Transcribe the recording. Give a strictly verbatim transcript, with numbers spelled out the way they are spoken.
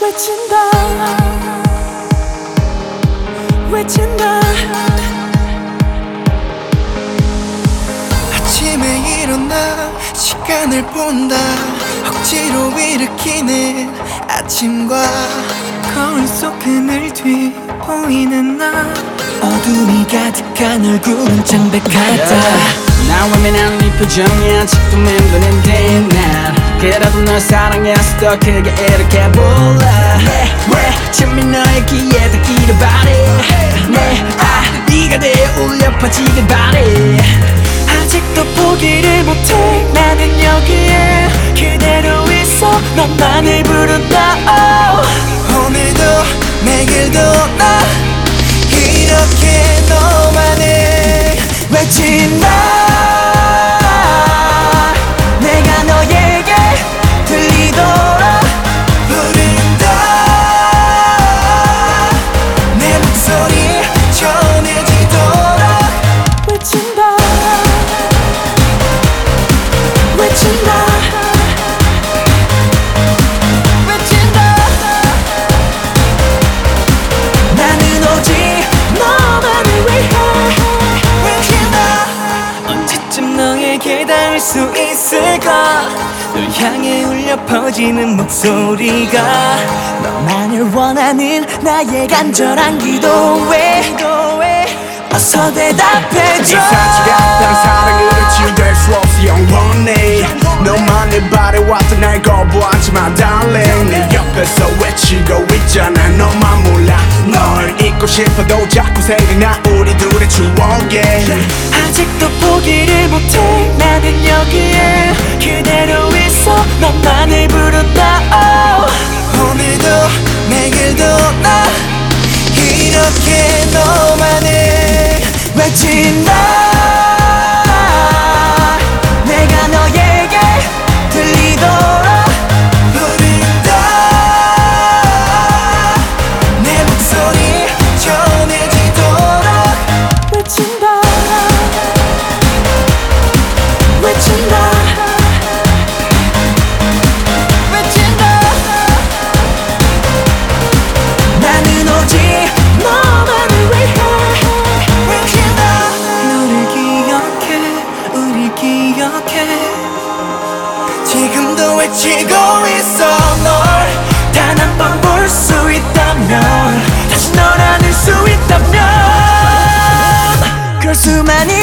외친다 외친다. 아침에 일어나 시간을 본다. 억지로 일으키는 아침과 거울 속 그늘 뒤 보이는 나. 어둠이 가득한 얼굴은 창백하다. 난 외면한 네 표정이 아직도 맴도는데 난 그래도 널 사랑해서 더 크게 이렇게 불러. 왜 잠이 너의 귀에 닿기를 바래. 내아 네가 돼 울려 퍼지길 바래. 아직도 포기를 못해. 나는 여기에 그대로 있어. 너만을 부른다. oh. 오늘도 내일도 나 이렇게 너만을 외친다. 내가 너에게 들리도록 부른다. 내 목소리 전해지도록 외친다 외친다 외친다. 나는 오직 너만을 위해 외친다. 언제쯤 너에게 닿을 수 있을까. 널 향해 울려 퍼지는 목소리가 너만을 원하는 나의 간절한 기도에 어서 대답해줘. 이 사치가 다른 사랑으로 치유될 수 없어 영원히 너만을 바래왔던 날 거부하지마 darling. 내 옆에서 외치고 있잖아. 너만 몰라. 널 잊고 싶어도 자꾸 생각나 우리 둘의 추억에. 아직도 포기를 못해. 나는 여기에 그대로 있어. 너만을 부른다. oh. 오늘도 내일도 나 이렇게 너만을 외친다. 내가 너에게 들리도록 부른다. 내 목소리 전해지도록 외친다 외친다 외친다. 나는 오직 너만을 위해 외친다. 너를 기억해 우릴 기억해. 지금도 외치고 있어. 널 단 한 번 볼 수 있다면 다시 널 안을 수 있다면 그럴 수만